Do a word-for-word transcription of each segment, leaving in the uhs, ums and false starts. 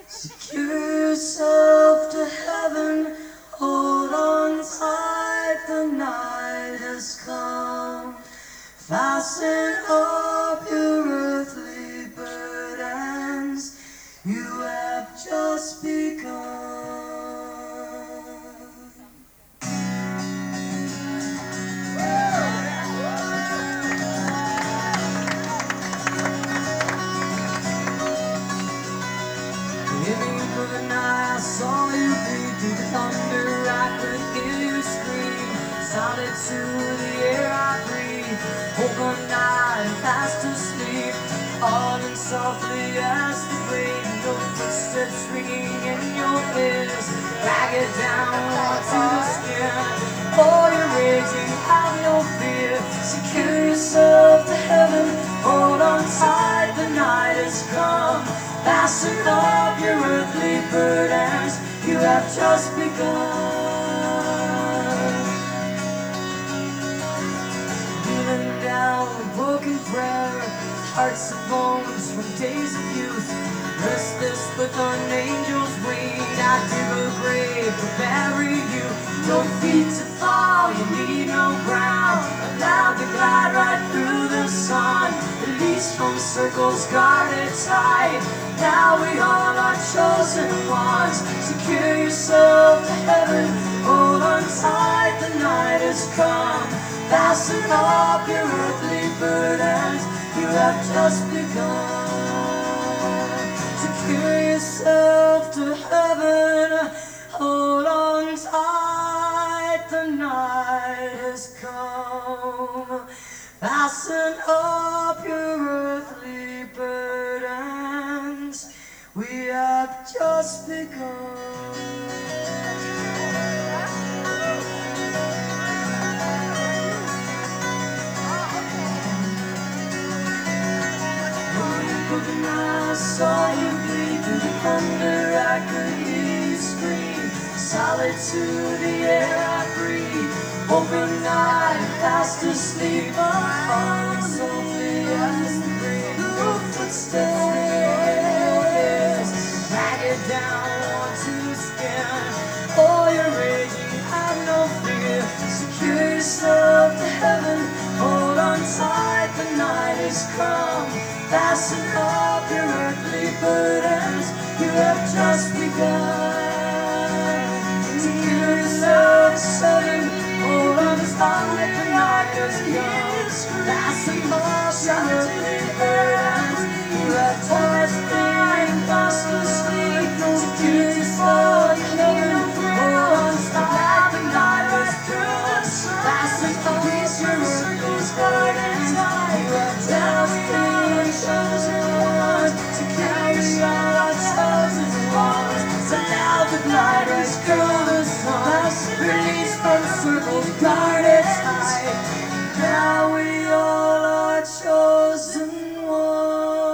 Secure yourself to heaven, hold on tight, the night has come. Fasten up your earthly burdens, you have just begun. In the ink of the night I saw you bleed through the thunder, I could hear you scream. Solitude, the air I breathe, open night and fast asleep. Falling softly as the rain, your footsteps ringing in your ears. Drag it down onto the skin, oh you're raging, have no fear. Secure yourself to heaven, hold on tight, the night has come. Fasten up your earthly burdens, you have just begun. Kneeling down with broken prayer, hearts of bones from days of youth. Restless with an angel's wing, I dig a grave to bury you. No feet to fall, you need no ground. Allowed to glide right through the sun, released from circles guarded tight. Now we all are chosen ones. Secure yourself to heaven, hold on tight, the night has come. Fasten up your earthly burdens, you have just begun. Secure yourself to heaven, hold on tight, the night has come. Fasten up your earthly burdens, we have just begun. I saw you bleed through the thunder, I could hear you scream. Solitude, the air I breathe, open night, fast asleep. Falling softly as the rain, your footsteps ringing in your ears. Drag it down onto the skin, oh you're raging, have no fear. Secure yourself to heaven, hold on tight, the night has come. Fasten up your earthly burdens, you have just begun. Secure yourself to heaven, hold on tight, the night has come. Fasten up your earthly burdens, you have just begun. Fast asleep, secure yourself to heaven, hold on tight, the night has come. Fasten up your earthly burdens, you have just begun. Chosen ones, secure yourself, chosen ones. So now the light has come, the sun, released from circles guarded tight. Now we all are chosen ones.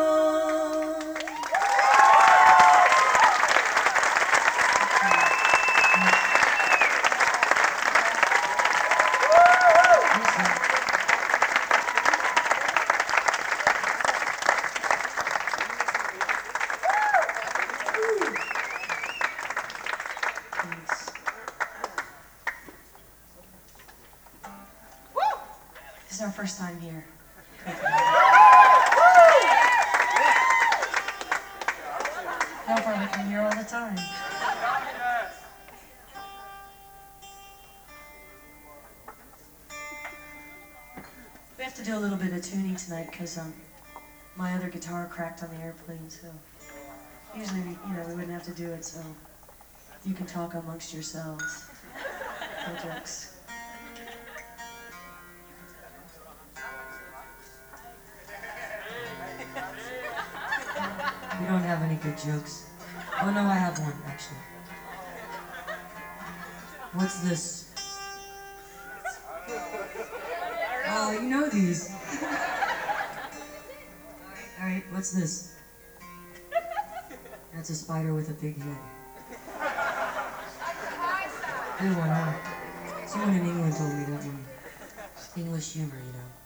This is our first time here. How far we come here all the time. We have to do a little bit of tuning tonight because um, my other guitar cracked on the airplane, so usually we, you know, we wouldn't have to do it, so you can talk amongst yourselves. No jokes. We don't have any good jokes. Oh no, I have one, actually. What's this? Oh, you know these. Alright, what's this? That's a spider with a big head. Good one, huh? Someone in England told me that one. English humor, you know.